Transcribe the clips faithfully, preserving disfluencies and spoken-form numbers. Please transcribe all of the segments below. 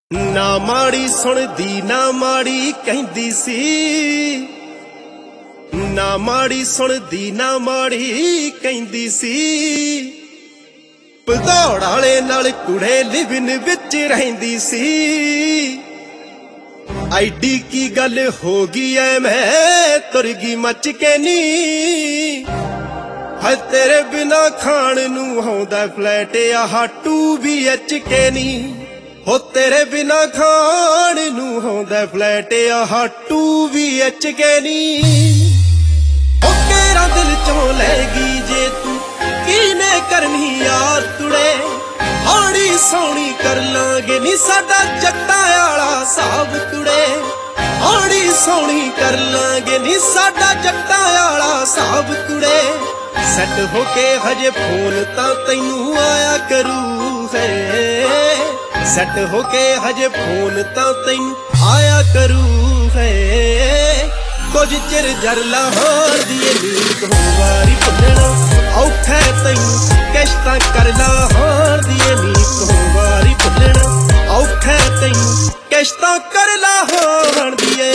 ना माड़ी सुनदी ना माड़ी कहंदी सी, ना माड़ी सुनदी ना माड़ी कहंदी सी। भगौड़ वाले नाल कुड़े लिविन विच रहिंदी सी। आईडी की गल हो गई है मैं तुर गई मच के नी। है तेरे बिना खाण नू आउंदा फ्लैट आ टू बी एच के नी। हो तेरे बिना खाण नू आउंदा फ्लैट आ टू बी एच के नी। हो तेरा दिल चों लैगी जे तू कीने करनी यार तुड़े। हाड़ी सोनी कर लांगे नी साडा जट्टां आला साहब तुड़े। हाड़ी सोनी कर लांगे नी साडा जट्टां आला साहब तुड़े। सैट होके हजे फोन तां तैनू आया करू है। सैट होके हजे फोन तां तैनू आया करू है। कुछ चिर जर लाहौर दिए नींद हो वारी भुलना औखा तैनू। किश्तां कर लाहौर दिए नींद हो वारी भुलना औखा तैनू। किश्तां कर लाहौर दिए।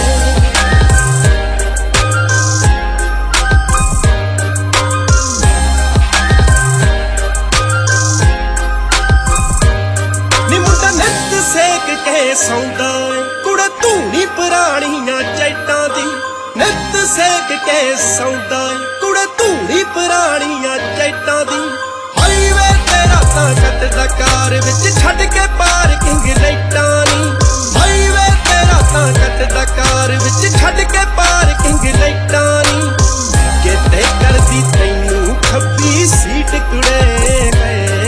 सौंदा कुड़े धूनी पुराणियां चैटां दी। नित सेक के सौंदा कुड़े धूनी पुराणियां चैटां दी। हाईवे तेरा तां कटदा कार विच छड्ड के पार्किंग लाइटां नी। हाईवे तेरा तां कटदा कार विच छड्ड के पार्किंग लाइटां नी। किते करदी तैनू खब्बी सीट कुड़े।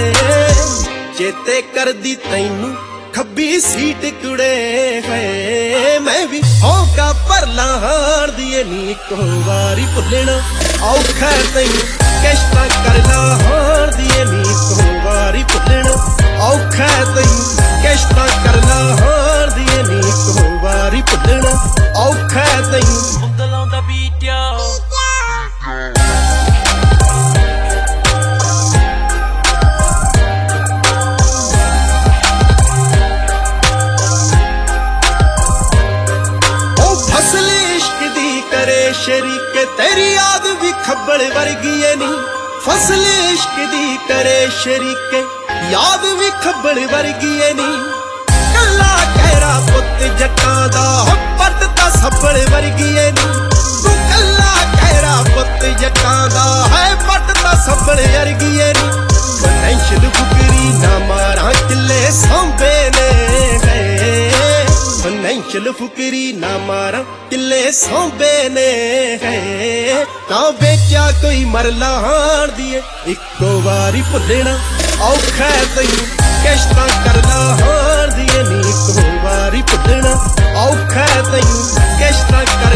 चेते करदी तैनू खब्बी सीट कुड़े है। मैं भी होका पर लाहौर दिए नी को वारी भुलना औखा तैनू। किश्तां कर लाहौर दिए नी को वारी भुलना औखा तैनू। किश्तां कर लाहौर दिए नी को वारी भुलना औखा तैनू। शरीके तेरी याद भी खब्बल वर्गी है नी। फसल इश्क दी करे शरीके याद भी खब्बल वर्गी है नी। कला कहरा पुत जट्टां दा पट ता सब्बल वर्गी है नी। तू कला कहरा पुत जट्टां दा है पट ता सब्बल वर्गी है नी। फाइनैंशियल फुकरी ना मारा किले सांबे ने है। फाइनैंशियल फुकरी ना मारा किले सौंबे ने है। ना बेचा कोई मरला हार दिए इको वारी भुलना औखा तैनू। किश्तां कर लाहौर दिए नी इको वारी भुलना औखा तैनू। किश्तां